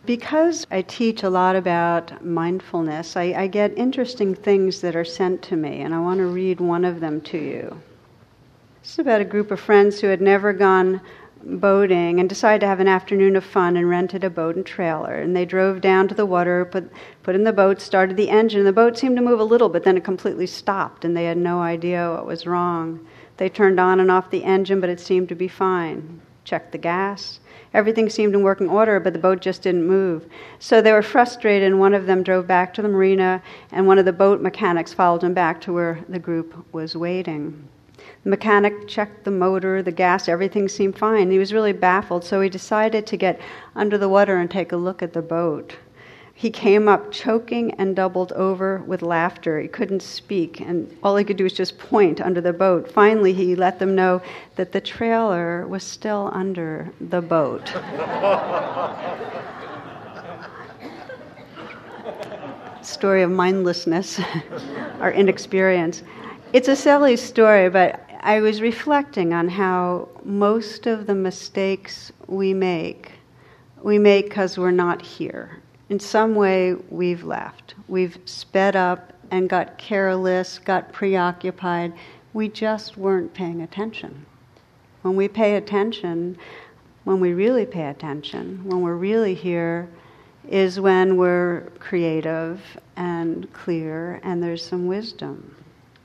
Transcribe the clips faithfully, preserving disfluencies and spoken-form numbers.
Because I teach a lot about mindfulness, I, I get interesting things that are sent to me, and I want to read one of them to you. This is about a group of friends who had never gone boating and decided to have an afternoon of fun and rented a boat and trailer. And they drove down to the water, put, put in the boat, started the engine. The boat seemed to move a little, but then it completely stopped, and they had no idea what was wrong. They turned on and off the engine, but it seemed to be fine. Checked the gas. Everything seemed in working order, but the boat just didn't move. So they were frustrated, and one of them drove back to the marina, and one of the boat mechanics followed him back to where the group was waiting. The mechanic checked the motor, the gas, everything seemed fine. He was really baffled, so he decided to get under the water and take a look at the boat. He came up choking and doubled over with laughter. He couldn't speak, and all he could do was just point under the boat. Finally, he let them know that the trailer was still under the boat. Story of mindlessness or inexperience. It's a silly story, but I was reflecting on how most of the mistakes we make, we make because we're not here. In some way, we've left. We've sped up and got careless, got preoccupied. We just weren't paying attention. When we pay attention, when we really pay attention, when we're really here, is when we're creative and clear and there's some wisdom.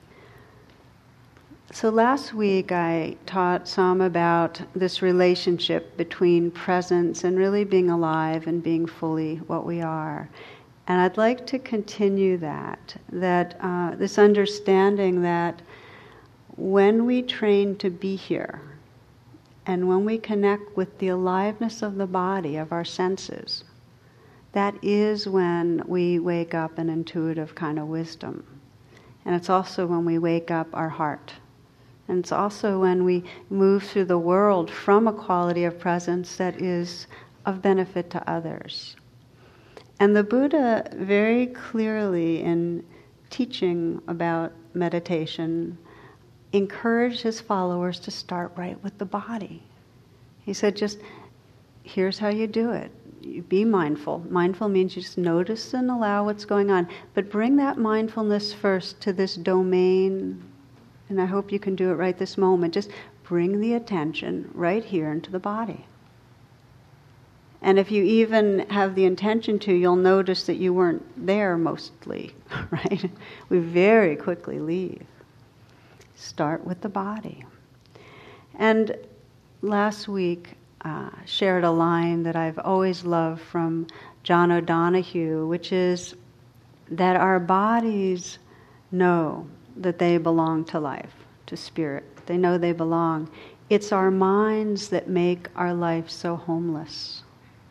So last week I taught some about this relationship between presence and really being alive and being fully what we are. And I'd like to continue that, that uh, this understanding that when we train to be here and when we connect with the aliveness of the body, of our senses, that is when we wake up an intuitive kind of wisdom. And it's also when we wake up our heart. And it's also when we move through the world from a quality of presence that is of benefit to others. And the Buddha very clearly in teaching about meditation encouraged his followers to start right with the body. He said, just here's how you do it. You be mindful. Mindful means you just notice and allow what's going on. But bring that mindfulness first to this domain. And I hope you can do it right this moment. Just bring the attention right here into the body. And if you even have the intention to, you'll notice that you weren't there mostly, right? We very quickly leave. Start with the body. And last week, uh, shared a line that I've always loved from John O'Donohue, which is that our bodies know that they belong to life, to spirit. They know they belong. It's our minds that make our life so homeless.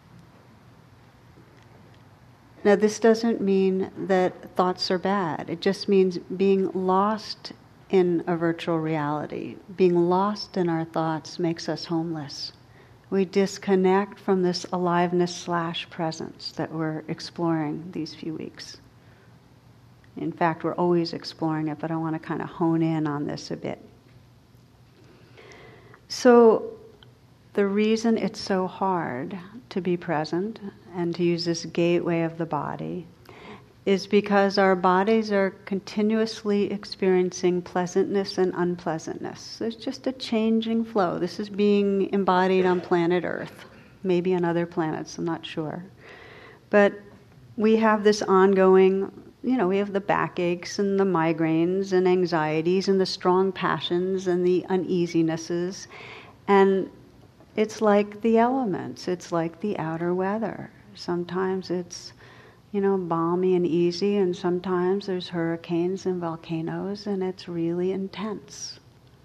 Now, this doesn't mean that thoughts are bad. It just means being lost in a virtual reality. Being lost in our thoughts makes us homeless. We disconnect from this aliveness slash presence that we're exploring these few weeks. In fact, we're always exploring it, but I want to kind of hone in on this a bit. So, the reason it's so hard to be present and to use this gateway of the body is because our bodies are continuously experiencing pleasantness and unpleasantness. There's just a changing flow. This is being embodied on planet Earth, maybe on other planets, I'm not sure. But we have this ongoing, you know, we have the backaches and the migraines and anxieties and the strong passions and the uneasinesses. And it's like the elements. It's like the outer weather. Sometimes it's, you know, balmy and easy, and sometimes there's hurricanes and volcanoes, and it's really intense.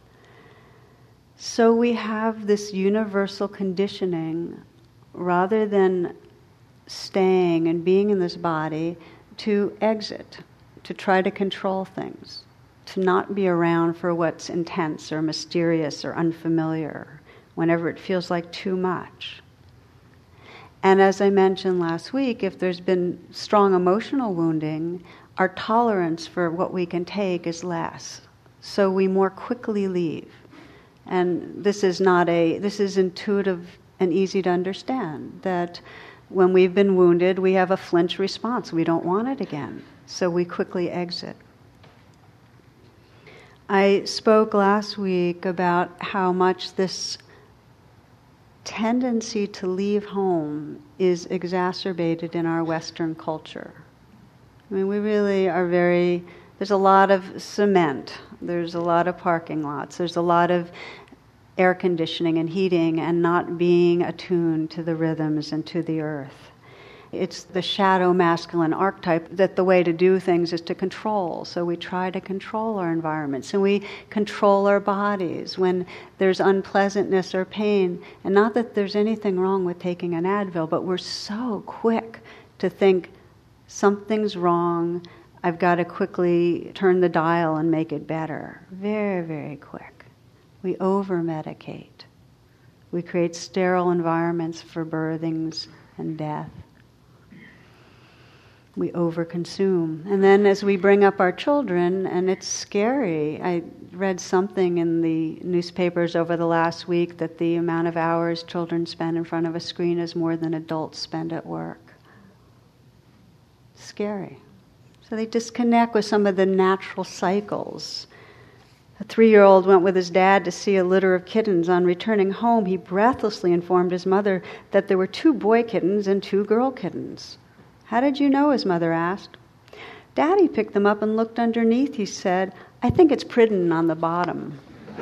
So we have this universal conditioning, rather than staying and being in this body, to exit, to try to control things, to not be around for what's intense or mysterious or unfamiliar, whenever it feels like too much. And as I mentioned last week, if there's been strong emotional wounding, our tolerance for what we can take is less. So we more quickly leave. And this is not a, this is intuitive and easy to understand, that when we've been wounded, we have a flinch response. We don't want it again. So we quickly exit. I spoke last week about how much this tendency to leave home is exacerbated in our Western culture. I mean, we really are very, there's a lot of cement, there's a lot of parking lots, there's a lot of air conditioning and heating and not being attuned to the rhythms and to the earth. It's the shadow masculine archetype that the way to do things is to control. So we try to control our environments and we control our bodies when there's unpleasantness or pain. And not that there's anything wrong with taking an Advil, but we're so quick to think something's wrong, I've got to quickly turn the dial and make it better. Very, very quick. We over-medicate. We create sterile environments for birthings and death. We overconsume. And then as we bring up our children, and it's scary, I read something in the newspapers over the last week that the amount of hours children spend in front of a screen is more than adults spend at work. Scary. So they disconnect with some of the natural cycles. A three-year-old went with his dad to see a litter of kittens. On returning home, he breathlessly informed his mother that there were two boy kittens and two girl kittens. "How did you know?" his mother asked. "Daddy picked them up and looked underneath," he said. "I think it's pridden on the bottom."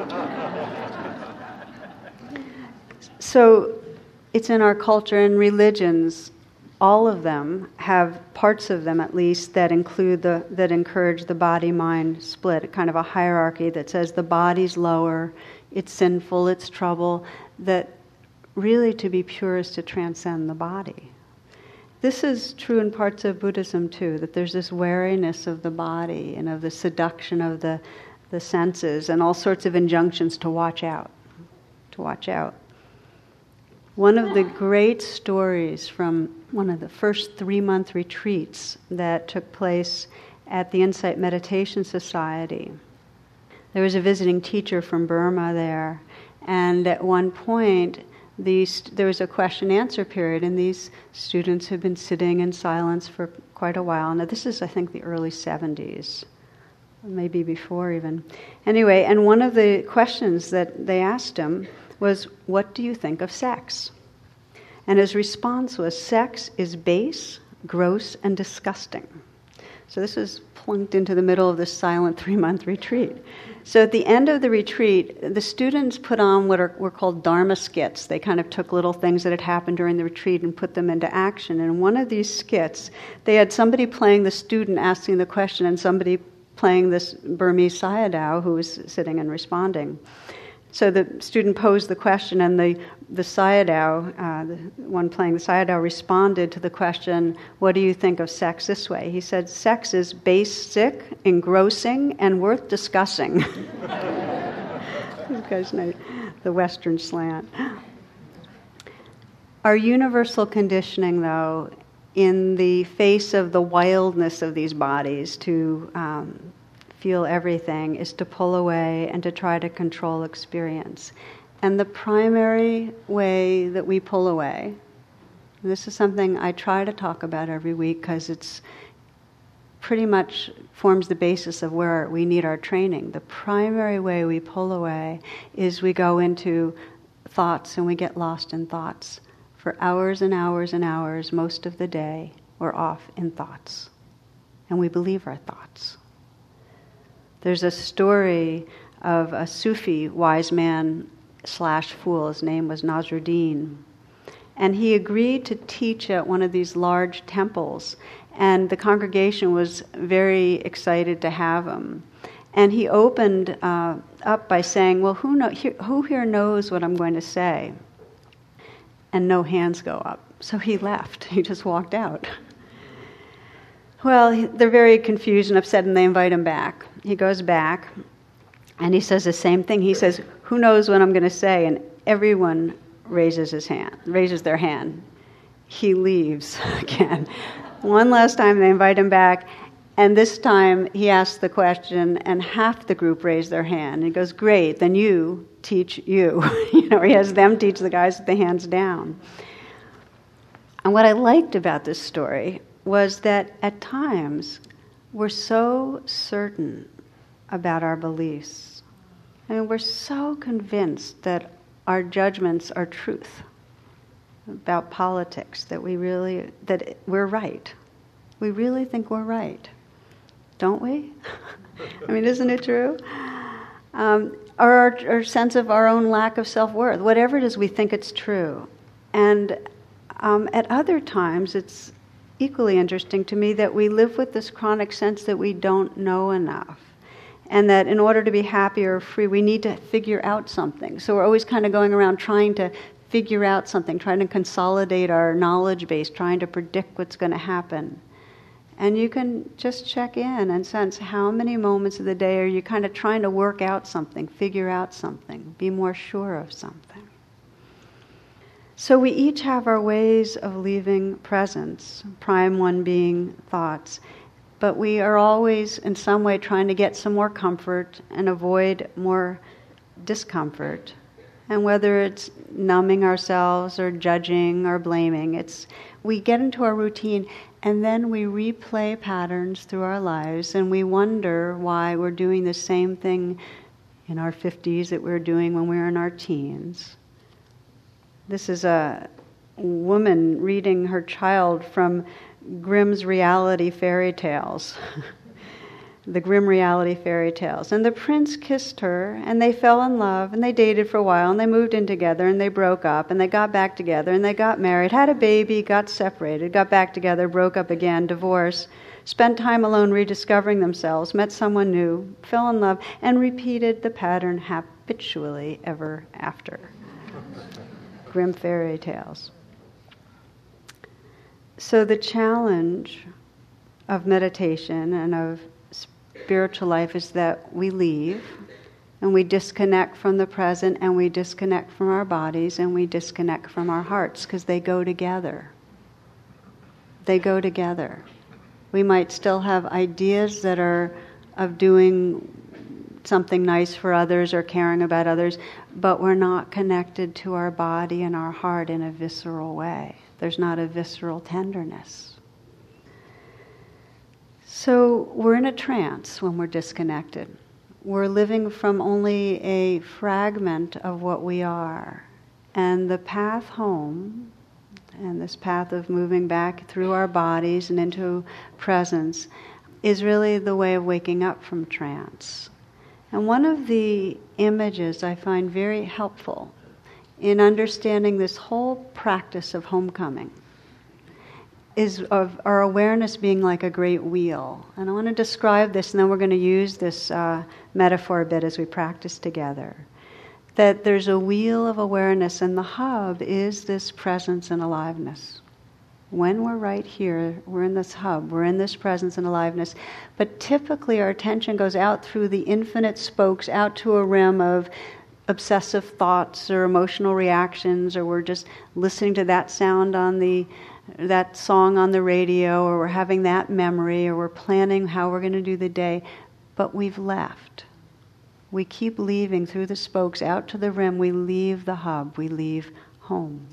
So it's in our culture and religions. All of them have parts of them, at least, that include the that encourage the body-mind split, kind of a hierarchy that says the body's lower, it's sinful, it's trouble, that really to be pure is to transcend the body. This is true in parts of Buddhism too, that there's this wariness of the body and of the seduction of the, the senses and all sorts of injunctions to watch out, to watch out. One of the great stories from one of the first three-month retreats that took place at the Insight Meditation Society. There was a visiting teacher from Burma there, and at one point these, there was a question-answer period, and these students had been sitting in silence for quite a while. Now this is, I think, the early seventies, maybe before even. Anyway, and one of the questions that they asked him was, "What do you think of sex?" And his response was, "Sex is base, gross, and disgusting." So this is plunked into the middle of this silent three-month retreat. So at the end of the retreat, the students put on what are, were called Dharma skits. They kind of took little things that had happened during the retreat and put them into action. And in one of these skits, they had somebody playing the student asking the question and somebody playing this Burmese Sayadaw who was sitting and responding. So the student posed the question, and the, the Sayadaw, uh, the one playing the Sayadaw, responded to the question, "What do you think of sex?" this way. He said, "Sex is basic, engrossing, and worth discussing." This guy's nice, the Western slant. Our universal conditioning, though, in the face of the wildness of these bodies to um, feel everything, is to pull away and to try to control experience. And the primary way that we pull away, this is something I try to talk about every week because it's pretty much forms the basis of where we need our training. The primary way we pull away is we go into thoughts and we get lost in thoughts. For hours and hours and hours, most of the day, we're off in thoughts. And we believe our thoughts. There's a story of a Sufi wise man slash fool. His name was Nasruddin. And he agreed to teach at one of these large temples. And the congregation was very excited to have him. And he opened uh, up by saying, "Well, who, know, here, who here knows what I'm going to say?" And no hands go up. So he left. He just walked out. Well, they're very confused and upset, and they invite him back. He goes back, and he says the same thing. He says, "Who knows what I'm going to say?" And everyone raises his hand, raises their hand. He leaves again. One last time, they invite him back, and this time he asks the question, and half the group raise their hand. And he goes, "Great, then you teach you." You know, he has them teach the guys with the hands down. And what I liked about this story was that at times we're so certain about our beliefs. I mean, we're so convinced that our judgments are truth about politics, that we really, that we're right. We really think we're right, don't we? I mean, isn't it true? Um, or our, our sense of our own lack of self-worth, whatever it is, we think it's true. And um, at other times, it's equally interesting to me that we live with this chronic sense that we don't know enough. And that in order to be happy or free, we need to figure out something. So we're always kind of going around trying to figure out something, trying to consolidate our knowledge base, trying to predict what's going to happen. And you can just check in and sense how many moments of the day are you kind of trying to work out something, figure out something, be more sure of something. So we each have our ways of leaving presence, prime one being thoughts. But we are always in some way trying to get some more comfort and avoid more discomfort. And whether it's numbing ourselves or judging or blaming, it's we get into our routine and then we replay patterns through our lives and we wonder why we're doing the same thing in our fifties that we were doing when we were in our teens. This is a woman reading her child from Grimm's reality fairy tales. The Grimm reality fairy tales. And the prince kissed her, and they fell in love, and they dated for a while, and they moved in together, and they broke up, and they got back together, and they got married, had a baby, got separated, got back together, broke up again, divorced, spent time alone rediscovering themselves, met someone new, fell in love, and repeated the pattern habitually ever after. Grimm fairy tales. So the challenge of meditation and of spiritual life is that we leave and we disconnect from the present and we disconnect from our bodies and we disconnect from our hearts because they go together. They go together. We might still have ideas that are of doing something nice for others or caring about others, but we're not connected to our body and our heart in a visceral way. There's not a visceral tenderness. So we're in a trance when we're disconnected. We're living from only a fragment of what we are. And the path home, and this path of moving back through our bodies and into presence, is really the way of waking up from trance. And one of the images I find very helpful in understanding this whole practice of homecoming is of our awareness being like a great wheel. And I want to describe this, and then we're going to use this uh, metaphor a bit as we practice together. That there's a wheel of awareness, and the hub is this presence and aliveness. When we're right here, we're in this hub, we're in this presence and aliveness. But typically our attention goes out through the infinite spokes, out to a rim of obsessive thoughts or emotional reactions, or we're just listening to that sound on the that song on the radio, or we're having that memory, or we're planning how we're going to do the day, but we've left. We keep leaving through the spokes out to the rim. We leave the hub. We leave home.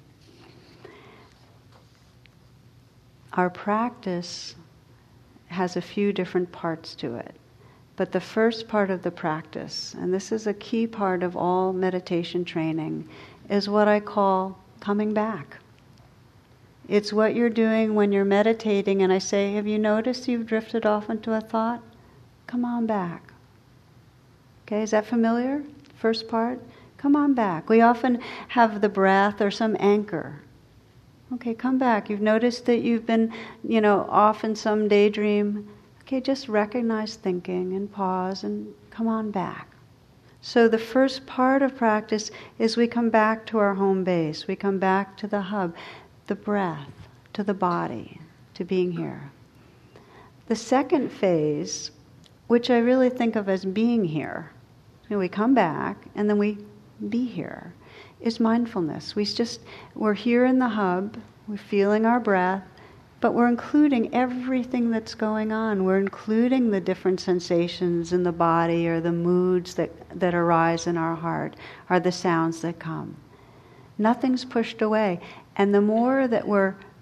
Our practice has a few different parts to it. But the first part of the practice, and this is a key part of all meditation training, is what I call coming back. It's what you're doing when you're meditating and I say, have you noticed you've drifted off into a thought? Come on back. Okay, is that familiar? First part? Come on back. We often have the breath or some anchor. Okay, come back. You've noticed that you've been, you know, off in some daydream. Okay, just recognize thinking and pause and come on back. So the first part of practice is we come back to our home base. We come back to the hub, the breath, to the body, to being here. The second phase, which I really think of as being here, you know, we come back and then we be here, is mindfulness. We just, we're here in the hub, we're feeling our breath, but we're including everything that's going on. We're including the different sensations in the body or the moods that, that arise in our heart, or the sounds that come. Nothing's pushed away. And the more that we're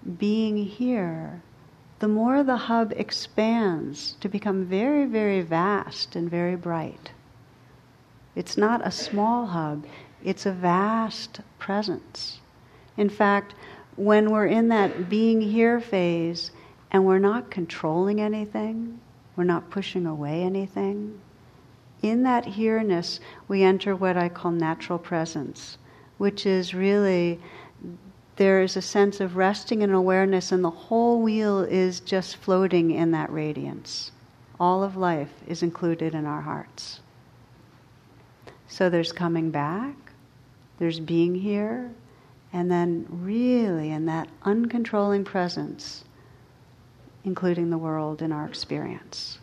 being here, the more the hub expands to become very, very vast and very bright. It's not a small hub, it's a vast presence. In fact, when we're in that being here phase and we're not controlling anything, we're not pushing away anything, in that here-ness we enter what I call natural presence, which is really, there is a sense of resting in awareness, and the whole wheel is just floating in that radiance. All of life is included in our hearts. So there's coming back, there's being here, and then really in that uncontrolling presence, including the world in our experience.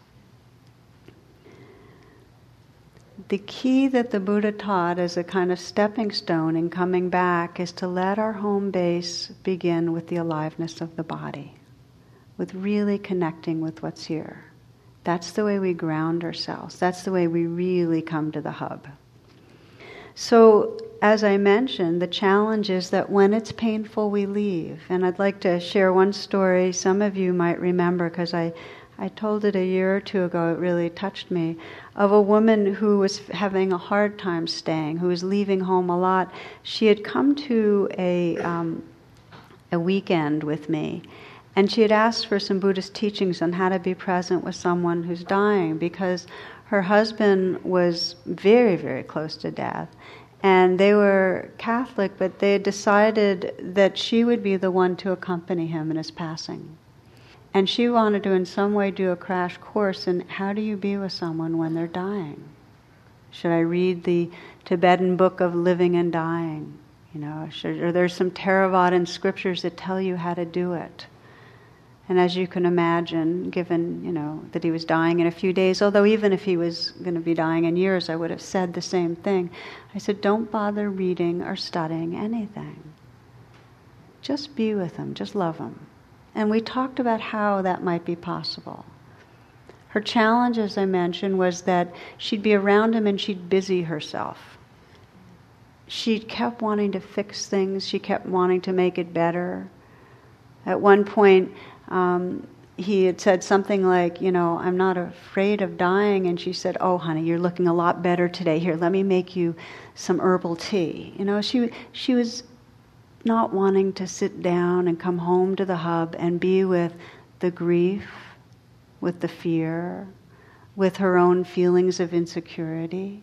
The key that the Buddha taught as a kind of stepping stone in coming back is to let our home base begin with the aliveness of the body, with really connecting with what's here. That's the way we ground ourselves. That's the way we really come to the hub. So, as I mentioned, the challenge is that when it's painful, we leave. And I'd like to share one story some of you might remember, because I, I told it a year or two ago, it really touched me, of a woman who was having a hard time staying, who was leaving home a lot. She had come to a, um, a weekend with me, and she had asked for some Buddhist teachings on how to be present with someone who's dying, because her husband was very, very close to death. And they were Catholic, but they had decided that she would be the one to accompany him in his passing. And she wanted to in some way do a crash course in how do you be with someone when they're dying? Should I read the Tibetan book of living and dying? You know, should, or there's some Theravadan scriptures that tell you how to do it. And as you can imagine, given, you know, that he was dying in a few days, although even if he was going to be dying in years, I would have said the same thing. I said, don't bother reading or studying anything. Just be with him, just love him. And we talked about how that might be possible. Her challenge, as I mentioned, was that she'd be around him and she'd busy herself. She kept wanting to fix things. She kept wanting to make it better. At one point, Um, he had said something like, you know, I'm not afraid of dying. And she said, oh, honey, you're looking a lot better today. Here, let me make you some herbal tea. You know, she she was not wanting to sit down and come home to the hub and be with the grief, with the fear, with her own feelings of insecurity.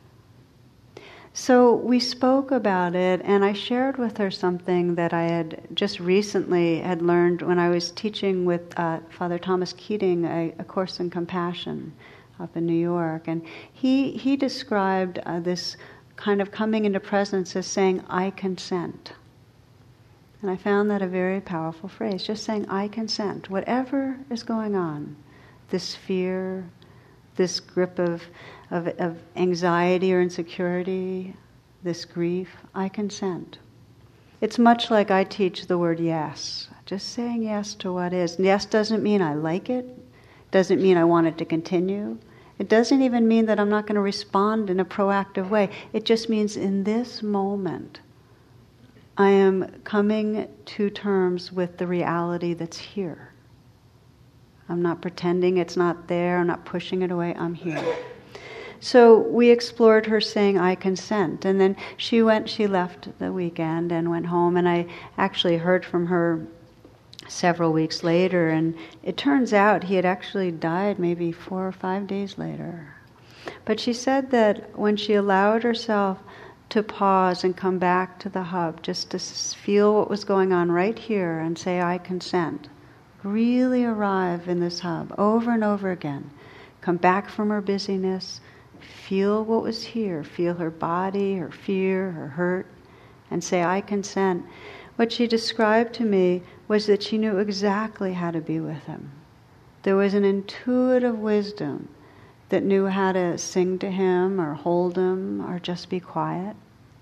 So we spoke about it, and I shared with her something that I had just recently had learned when I was teaching with uh, Father Thomas Keating a, a Course in Compassion up in New York. And he, he described uh, this kind of coming into presence as saying, I consent. And I found that a very powerful phrase, just saying, I consent. Whatever is going on, this fear, this grip of Of, of anxiety or insecurity, this grief, I consent. It's much like I teach the word yes. Just saying yes to what is. Yes doesn't mean I like it. Doesn't mean I want it to continue. It doesn't even mean that I'm not going to respond in a proactive way. It just means in this moment, I am coming to terms with the reality that's here. I'm not pretending it's not there. I'm not pushing it away. I'm here. So we explored her saying, I consent. And then she went, she left the weekend and went home. And I actually heard from her several weeks later. And it turns out he had actually died maybe four or five days later. But she said that when she allowed herself to pause and come back to the hub, just to feel what was going on right here and say, I consent, really arrive in this hub over and over again. Come back from her busyness, feel what was here, feel her body, her fear, her hurt, and say, I consent. What she described to me was that she knew exactly how to be with him. There was an intuitive wisdom that knew how to sing to him or hold him or just be quiet.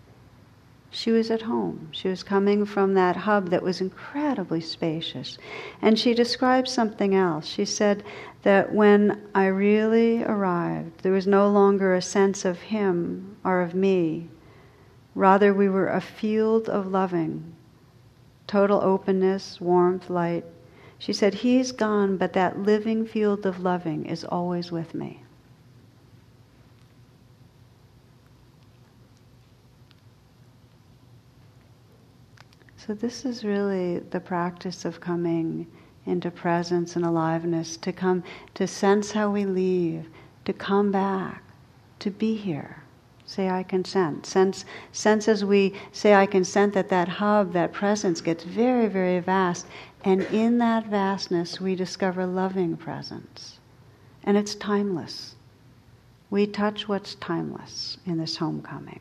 She was at home. She was coming from that hub that was incredibly spacious. And she described something else. She said that when I really arrived, there was no longer a sense of him or of me. Rather, we were a field of loving, total openness, warmth, light. She said, he's gone, but that living field of loving is always with me. So this is really the practice of coming into presence and aliveness, to come, to sense how we leave, to come back, to be here. Say, I consent. Sense, sense as we say, I consent, that that hub, that presence gets very, very vast. And in that vastness, we discover loving presence. And it's timeless. We touch what's timeless in this homecoming.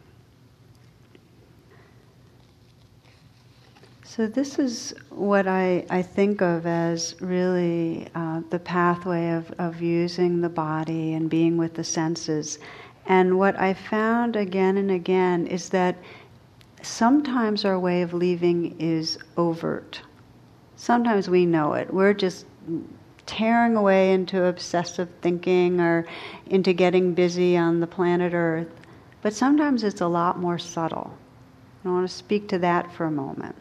So this is what I, I think of as really uh, the pathway of, of using the body and being with the senses. And what I found again and again is that sometimes our way of leaving is overt. Sometimes we know it. We're just tearing away into obsessive thinking or into getting busy on the planet Earth. But sometimes it's a lot more subtle. I want to speak to that for a moment.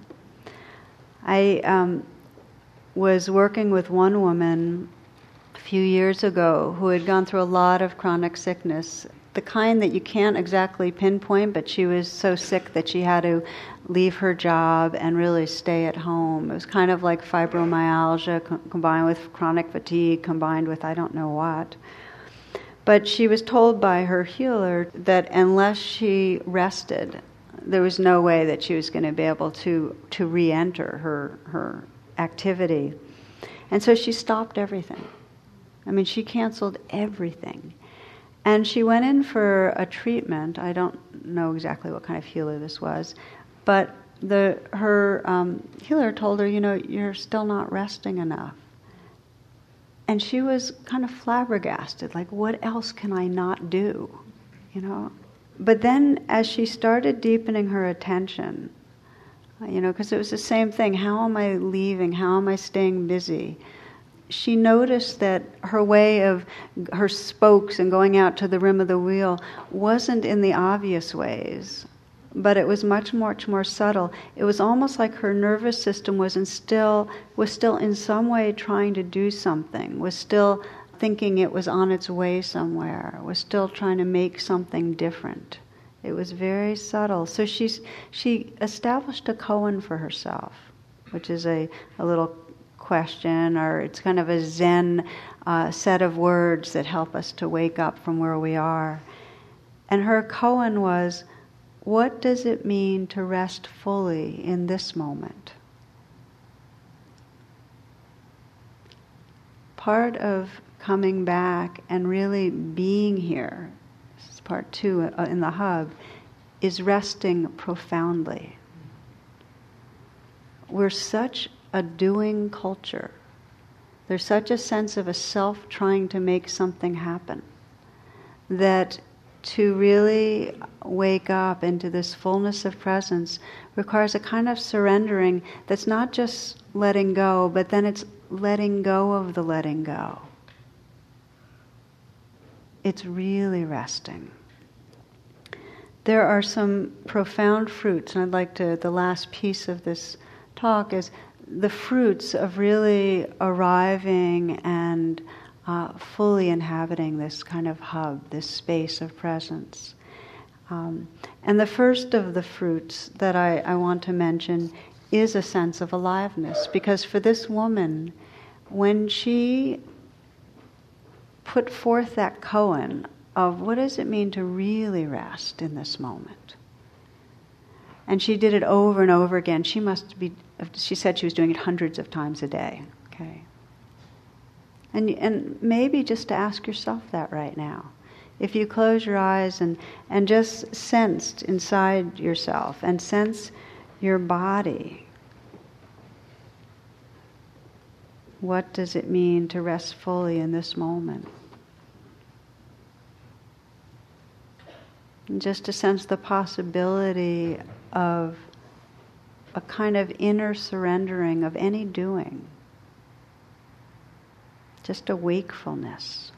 I um, was working with one woman a few years ago who had gone through a lot of chronic sickness, the kind that you can't exactly pinpoint, but she was so sick that she had to leave her job and really stay at home. It was kind of like fibromyalgia co- combined with chronic fatigue, combined with I don't know what. But she was told by her healer that unless she rested, there was no way that she was going to be able to, to re-enter her, her activity. And so she stopped everything. I mean, she canceled everything. And she went in for a treatment. I don't know exactly what kind of healer this was, but the her um, healer told her, you know, you're still not resting enough. And she was kind of flabbergasted, like, what else can I not do, you know? But then as she started deepening her attention, you know, because it was the same thing, how am I leaving, how am I staying busy? She noticed that her way of, her spokes and going out to the rim of the wheel wasn't in the obvious ways, but it was much, much more subtle. It was almost like her nervous system was in still, was still in some way trying to do something, was still thinking it was on its way somewhere, was still trying to make something different. It was very subtle. So she's, she established a koan for herself, which is a, a little question, or it's kind of a Zen uh, set of words that help us to wake up from where we are. And her koan was, what does it mean to rest fully in this moment? Part of coming back and really being here, this is part two in the hub, is resting profoundly. We're such a doing culture. There's such a sense of a self trying to make something happen that to really wake up into this fullness of presence requires a kind of surrendering that's not just letting go, but then it's letting go of the letting go. It's really resting. There are some profound fruits, and I'd like to, the last piece of this talk is the fruits of really arriving and uh, fully inhabiting this kind of hub, this space of presence. Um, and the first of the fruits that I, I want to mention is a sense of aliveness, because for this woman, when she put forth that koan of what does it mean to really rest in this moment, and she did it over and over again. She must be, she said she was doing it hundreds of times a day. Okay. And and maybe just to ask yourself that right now. If you close your eyes and, and just sensed inside yourself and sense your body, what does it mean to rest fully in this moment? And just to sense the possibility of a kind of inner surrendering of any doing. Just a wakefulness.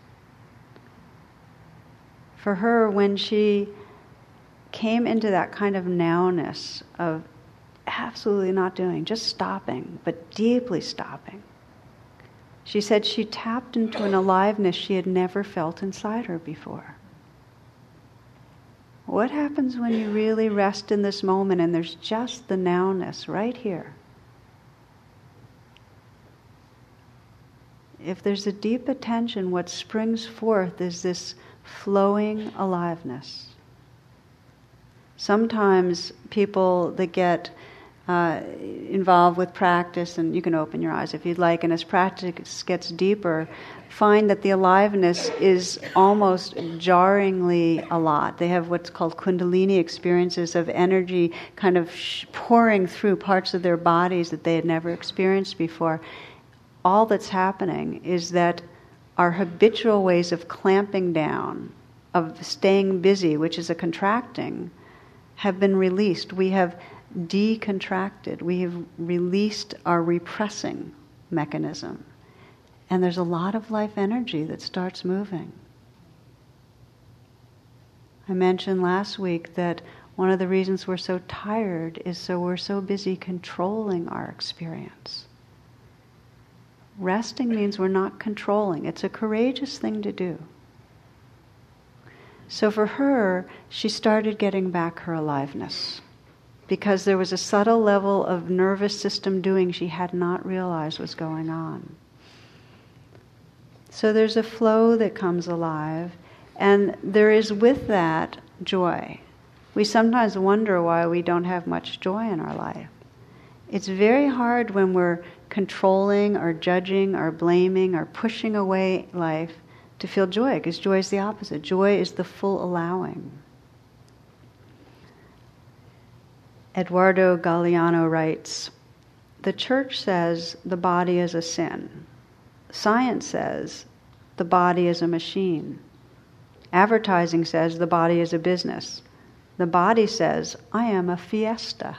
For her, when she came into that kind of nowness of absolutely not doing, just stopping, but deeply stopping. She said she tapped into an aliveness she had never felt inside her before. What happens when you really rest in this moment and there's just the nowness right here? If there's a deep attention, what springs forth is this flowing aliveness. Sometimes people that get uh, involved with practice, and you can open your eyes if you'd like, and as practice gets deeper, find that the aliveness is almost jarringly a lot. They have what's called kundalini experiences of energy kind of sh- pouring through parts of their bodies that they had never experienced before. All that's happening is that our habitual ways of clamping down, of staying busy, which is a contracting, have been released. We have decontracted. We have released our repressing mechanism. And there's a lot of life energy that starts moving. I mentioned last week that one of the reasons we're so tired is so we're so busy controlling our experience. Resting means we're not controlling. It's a courageous thing to do. So for her, she started getting back her aliveness because there was a subtle level of nervous system doing she had not realized was going on. So there's a flow that comes alive, and there is with that joy. We sometimes wonder why we don't have much joy in our life. It's very hard when we're controlling or judging or blaming or pushing away life to feel joy, because joy is the opposite. Joy is the full allowing. Eduardo Galeano writes, "The church says the body is a sin. Science says the body is a machine. Advertising says the body is a business. The body says, I am a fiesta."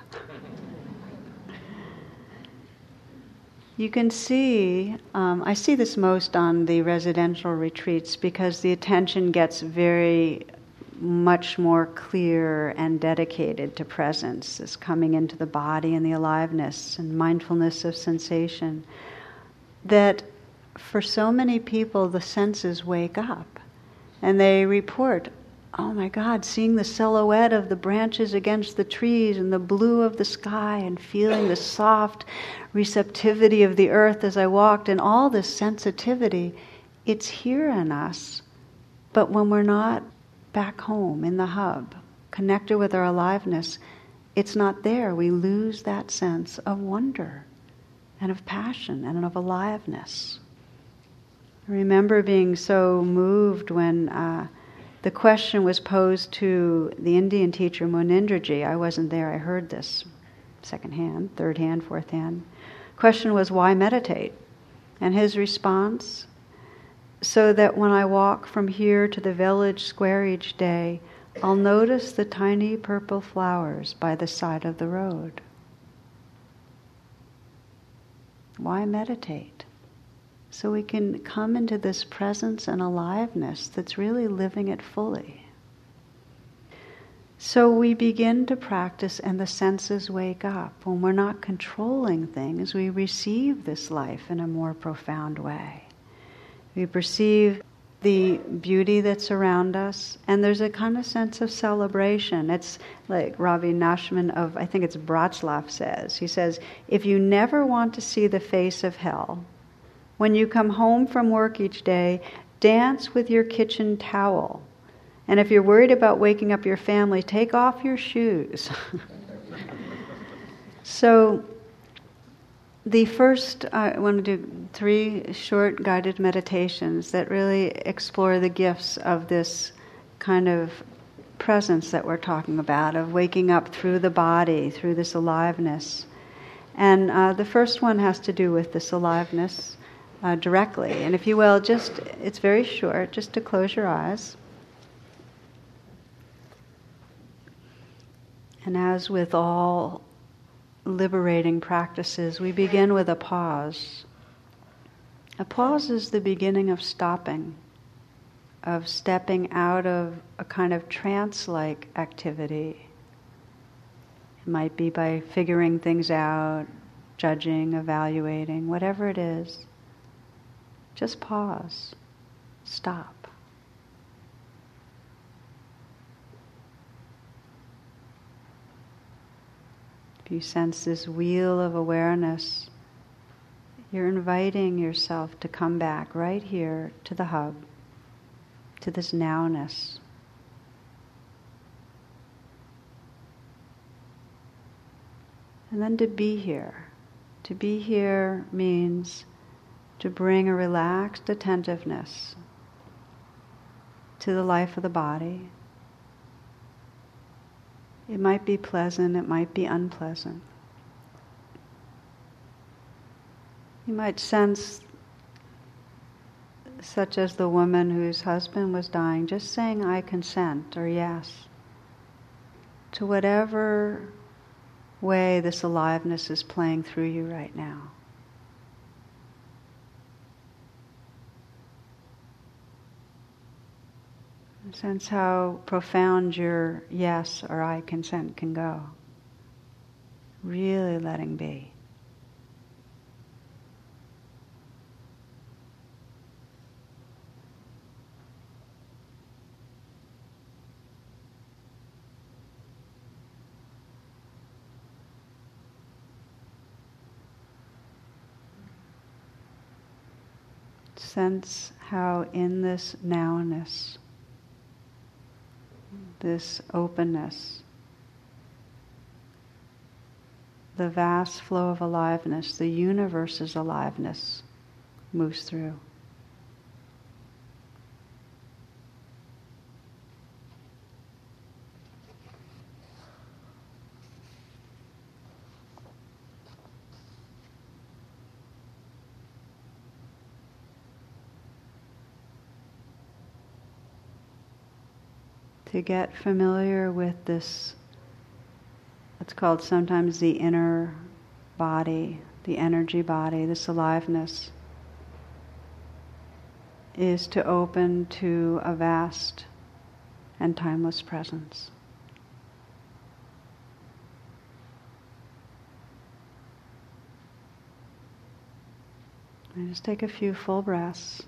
You can see, um, I see this most on the residential retreats because the attention gets very much more clear and dedicated to presence, this coming into the body and the aliveness and mindfulness of sensation, that for so many people the senses wake up and they report, oh my God, seeing the silhouette of the branches against the trees and the blue of the sky and feeling the soft receptivity of the earth as I walked and all this sensitivity, it's here in us. But when we're not back home in the hub, connected with our aliveness, it's not there. We lose that sense of wonder and of passion and of aliveness. I remember being so moved when uh, the question was posed to the Indian teacher Munindraji. I wasn't there, I heard this second hand, third hand, fourth hand. Question was, why meditate? And his response, so that when I walk from here to the village square each day, I'll notice the tiny purple flowers by the side of the road. Why meditate? So we can come into this presence and aliveness that's really living it fully. So we begin to practice and the senses wake up. When we're not controlling things, we receive this life in a more profound way. We perceive the beauty that's around us, and there's a kind of sense of celebration. It's like Ravi Nachman of, I think it's Bratslav says, he says, if you never want to see the face of hell, when you come home from work each day, dance with your kitchen towel. And if you're worried about waking up your family, take off your shoes. So the first, I want to do three short guided meditations that really explore the gifts of this kind of presence that we're talking about, of waking up through the body, through this aliveness. And uh, the first one has to do with this aliveness uh, directly. And if you will, just, it's very short, just to close your eyes. And as with all liberating practices, we begin with a pause. A pause is the beginning of stopping, of stepping out of a kind of trance-like activity It might be by figuring things out, judging, evaluating, whatever it is. Just pause. Stop. If you sense this wheel of awareness, you're inviting yourself to come back right here to the hub, to this nowness. And then to be here. To be here means to bring a relaxed attentiveness to the life of the body. It might be pleasant, it might be unpleasant. You might sense, such as the woman whose husband was dying, just saying, I consent, or yes, to whatever way this aliveness is playing through you right now. Sense how profound your yes or I consent can go. Really letting be. Sense how in this nowness, this openness, the vast flow of aliveness, the universe's aliveness, moves through. To get familiar with this, what's called sometimes the inner body, the energy body, this aliveness, is to open to a vast and timeless presence. And just take a few full breaths.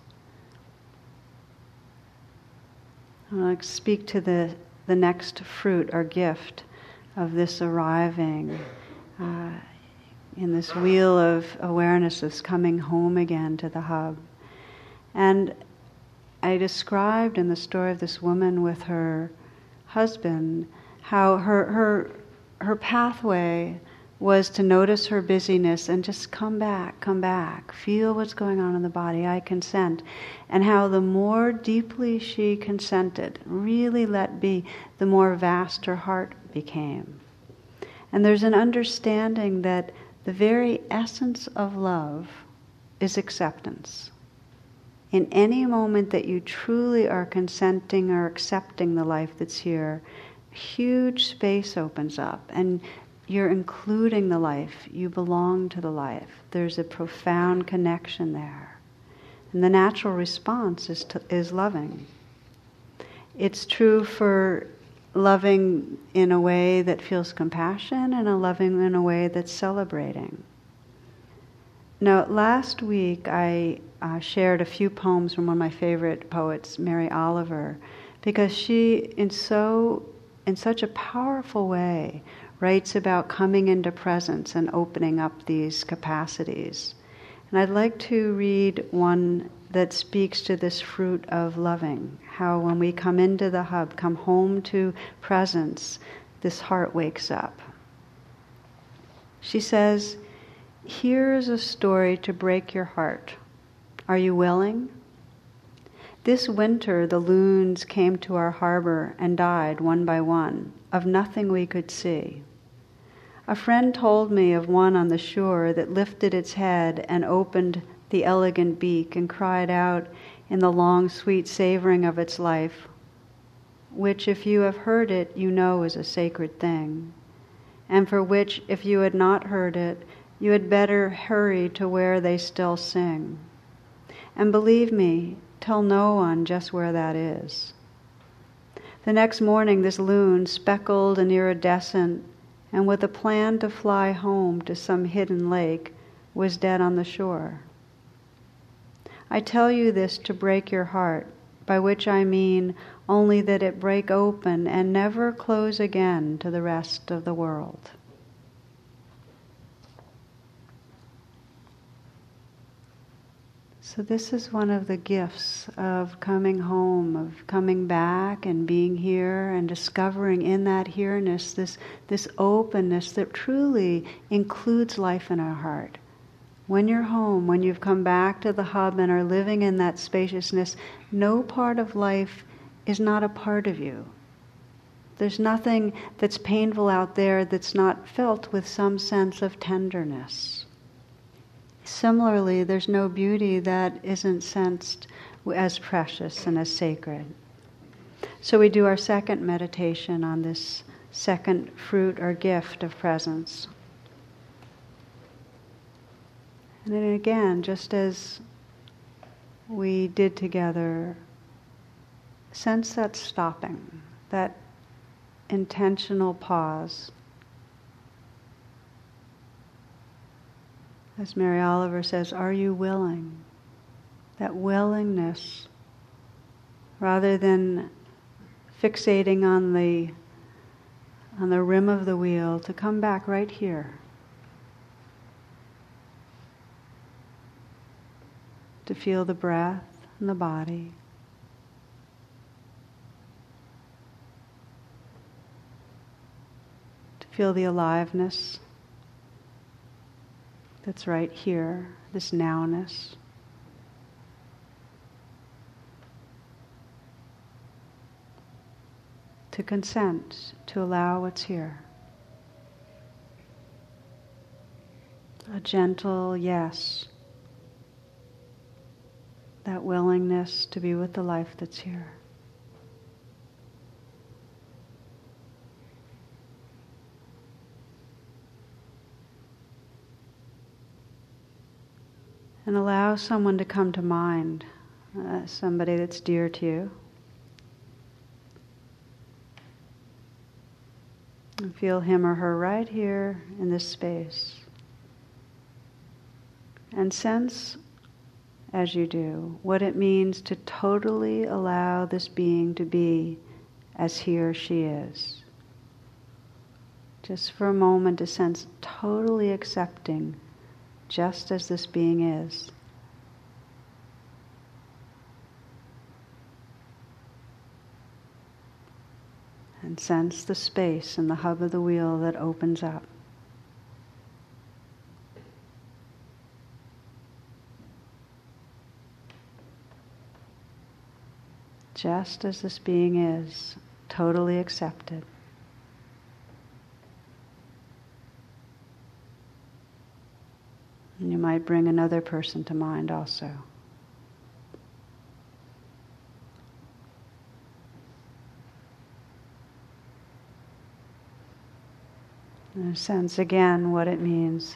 I'll speak to the, the next fruit or gift of this arriving uh, in this wheel of awareness, this coming home again to the hub. And I described in the story of this woman with her husband how her her her pathway was to notice her busyness and just come back, come back, feel what's going on in the body, I consent. And how the more deeply she consented, really let be, the more vast her heart became. And there's an understanding that the very essence of love is acceptance. In any moment that you truly are consenting or accepting the life that's here, a huge space opens up and you're including the life. You belong to the life. There's a profound connection there. And the natural response is to, is loving. It's true for loving in a way that feels compassion and a loving in a way that's celebrating. Now, last week I uh, shared a few poems from one of my favorite poets, Mary Oliver, because she, in so, in such a powerful way, writes about coming into presence and opening up these capacities. And I'd like to read one that speaks to this fruit of loving, how when we come into the hub, come home to presence, this heart wakes up. She says, "Here's a story to break your heart. Are you willing? This winter the loons came to our harbor and died one by one, of nothing we could see. A friend told me of one on the shore that lifted its head and opened the elegant beak and cried out in the long, sweet savoring of its life, which if you have heard it, you know is a sacred thing, and for which, if you had not heard it, you had better hurry to where they still sing. And believe me, tell no one just where that is." The next morning, this loon, speckled and iridescent, and with a plan to fly home to some hidden lake, was dead on the shore. I tell you this to break your heart, by which I mean only that it break open and never close again to the rest of the world. So this is one of the gifts of coming home, of coming back and being here and discovering in that here-ness this, this openness that truly includes life in our heart. When you're home, when you've come back to the hub and are living in that spaciousness, no part of life is not a part of you. There's nothing that's painful out there that's not felt with some sense of tenderness. Similarly, there's no beauty that isn't sensed as precious and as sacred. So we do our second meditation on this second fruit or gift of presence. And then again, just as we did together, sense that stopping, that intentional pause. As Mary Oliver says, are you willing? That willingness, rather than fixating on the on the rim of the wheel, to come back right here. To feel the breath and the body. To feel the aliveness that's right here, this nowness. To consent, to allow what's here. A gentle yes. That willingness to be with the life that's here. And allow someone to come to mind, uh, somebody that's dear to you. And feel him or her right here in this space. And sense, as you do, what it means to totally allow this being to be as he or she is. Just for a moment to sense totally accepting just as this being is. And sense the space in the hub of the wheel that opens up. Just as this being is, totally accepted. And you might bring another person to mind also. And sense again what it means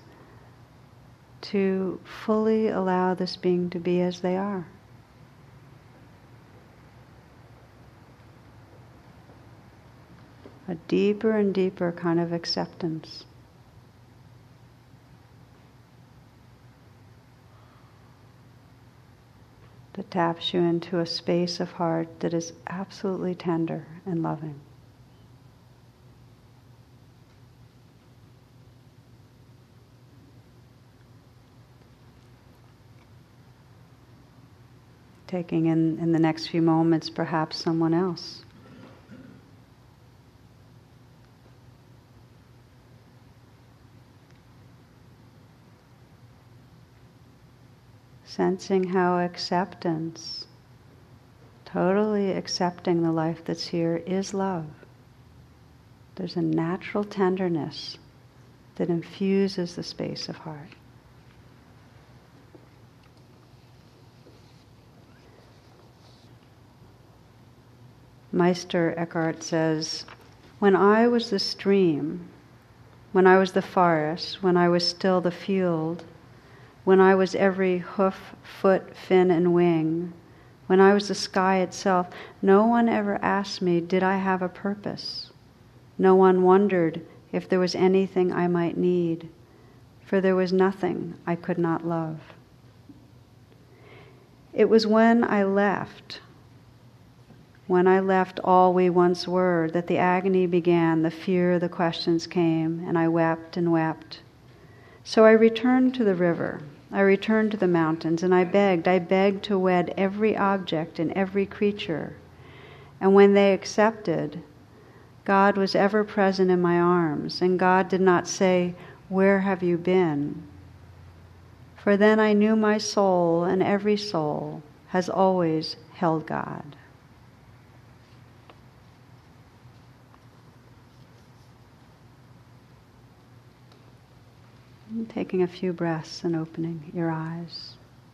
to fully allow this being to be as they are. A deeper and deeper kind of acceptance. That taps you into a space of heart that is absolutely tender and loving. Taking in, in the next few moments, perhaps someone else. Sensing how acceptance, totally accepting the life that's here, is love. There's a natural tenderness that infuses the space of heart. Meister Eckhart says, when I was the stream, when I was the forest, when I was still the field, when I was every hoof, foot, fin, and wing, when I was the sky itself, no one ever asked me, did I have a purpose? No one wondered, if there was anything I might need, for there was nothing I could not love. It was when I left, when I left all we once were, that the agony began, the fear, the questions came, and I wept and wept. So I returned to the river, I returned to the mountains, and I begged, I begged to wed every object and every creature. And when they accepted, God was ever present in my arms, and God did not say, "Where have you been?" For then I knew my soul, and every soul has always held God. And taking a few breaths and opening your eyes.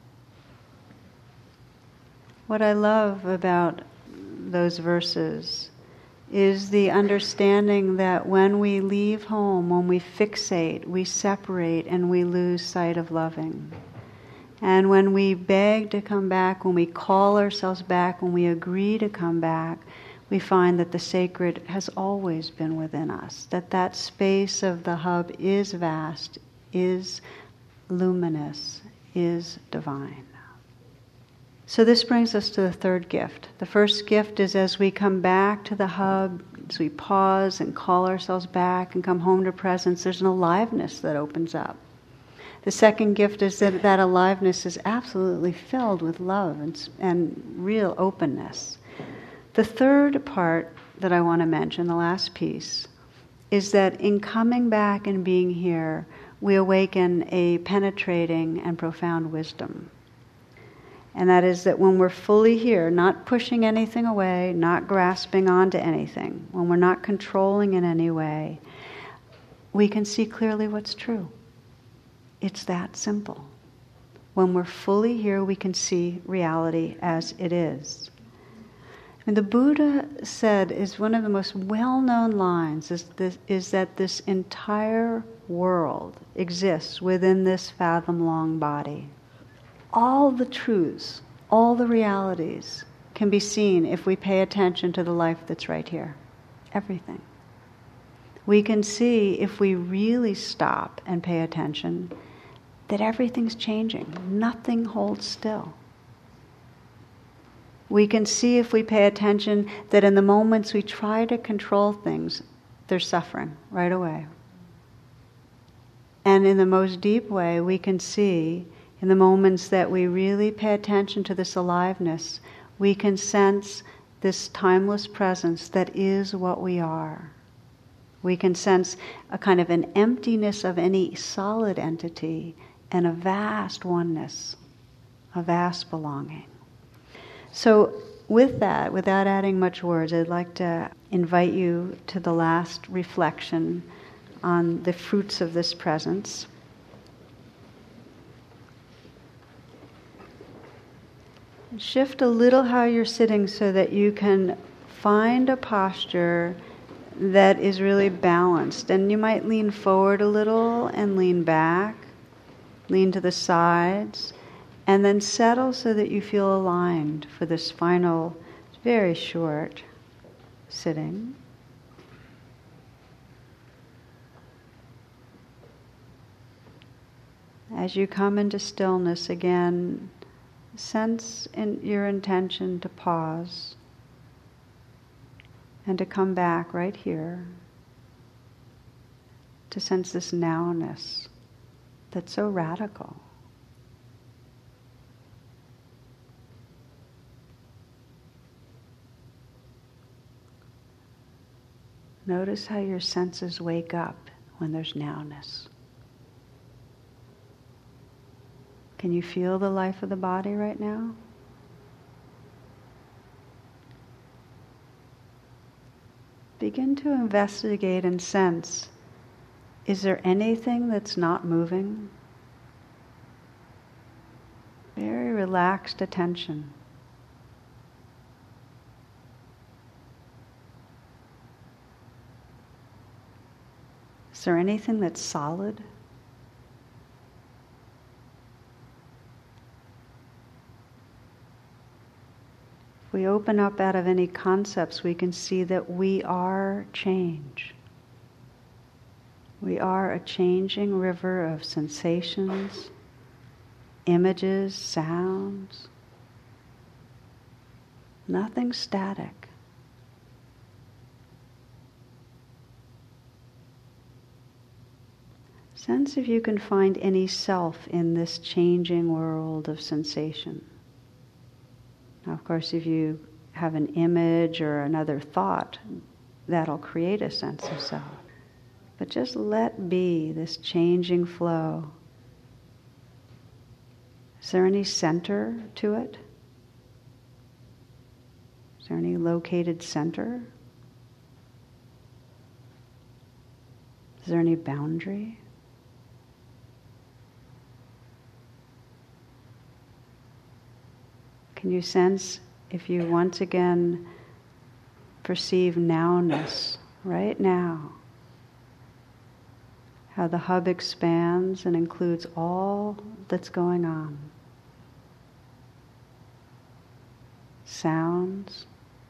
What I love about those verses is the understanding that when we leave home, when we fixate, we separate and we lose sight of loving. And when we beg to come back, when we call ourselves back, when we agree to come back, we find that the sacred has always been within us, that that space of the hub is vast, is luminous, is divine. So this brings us to the third gift. The first gift is as we come back to the hub, as we pause and call ourselves back and come home to presence, there's an aliveness that opens up. The second gift is that that aliveness is absolutely filled with love and, and real openness. The third part that I want to mention, the last piece, is that in coming back and being here, we awaken a penetrating and profound wisdom. And that is that when we're fully here, not pushing anything away, not grasping onto anything, when we're not controlling in any way, we can see clearly what's true. It's that simple. When we're fully here, we can see reality as it is. And the Buddha said, is one of the most well-known lines, is, this, is that this entire world exists within this fathom-long body. All the truths, all the realities can be seen if we pay attention to the life that's right here. Everything. We can see, if we really stop and pay attention, that everything's changing. Nothing holds still. We can see, if we pay attention, that in the moments we try to control things, there's suffering right away. And in the most deep way, we can see, in the moments that we really pay attention to this aliveness, we can sense this timeless presence that is what we are. We can sense a kind of an emptiness of any solid entity and a vast oneness, a vast belonging. So with that, without adding much words, I'd like to invite you to the last reflection on the fruits of this presence. Shift a little how you're sitting so that you can find a posture that is really balanced. And you might lean forward a little and lean back, lean to the sides, and then settle so that you feel aligned for this final, very short sitting. As you come into stillness again, sense in your intention to pause and to come back right here, to sense this nowness that's so radical. Notice how your senses wake up when there's nowness. Can you feel the life of the body right now? Begin to investigate and sense, is there anything that's not moving? Very relaxed attention. Is there anything that's solid? If we open up out of any concepts, we can see that we are change. We are a changing river of sensations, images, sounds. Nothing static. Sense if you can find any self in this changing world of sensation. Now, of course, if you have an image or another thought, that'll create a sense of self. But just let be this changing flow. Is there any center to it? Is there any located center? Is there any boundary? Can you sense if you once again perceive nowness right now? How the hub expands and includes all that's going on. Sounds,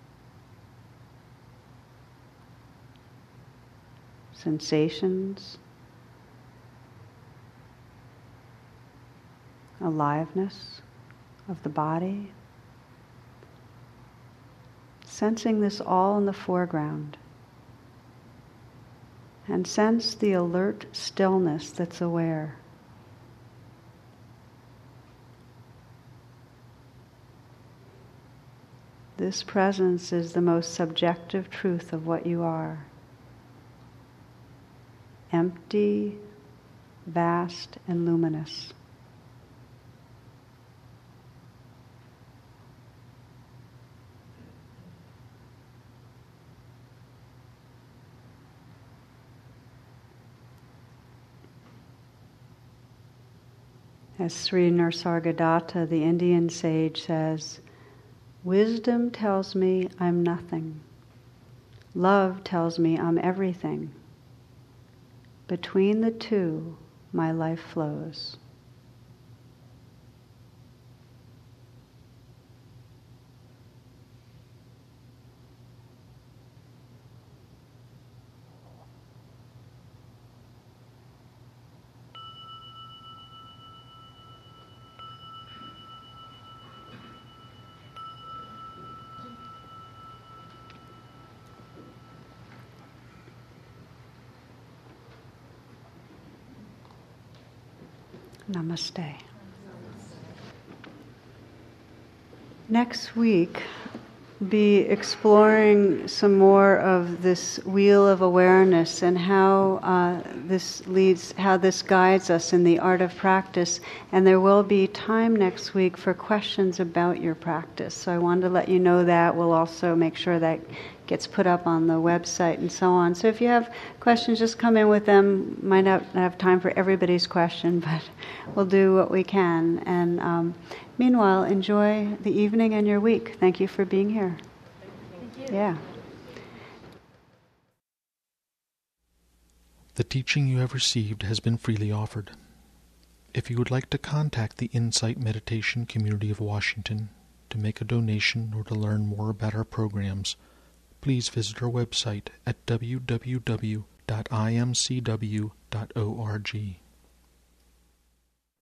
sensations, aliveness of the body. Sensing this all in the foreground. And sense the alert stillness that's aware. This presence is the most subjective truth of what you are. Empty, vast, and luminous. As Sri Nisargadatta, the Indian sage, says, wisdom tells me I'm nothing. Love tells me I'm everything. Between the two, my life flows. Namaste. Next week, be exploring some more of this wheel of awareness and how uh, this leads, how this guides us in the art of practice. And there will be time next week for questions about your practice. So I wanted to let you know that. We'll also make sure that gets put up on the website and so on. So if you have questions, just come in with them. Might not have time for everybody's question, but we'll do what we can. And um, meanwhile, enjoy the evening and your week. Thank you for being here. Thank you. Yeah. The teaching you have received has been freely offered. If you would like to contact the Insight Meditation Community of Washington to make a donation or to learn more about our programs, please visit our website at w w w dot i m c w dot org.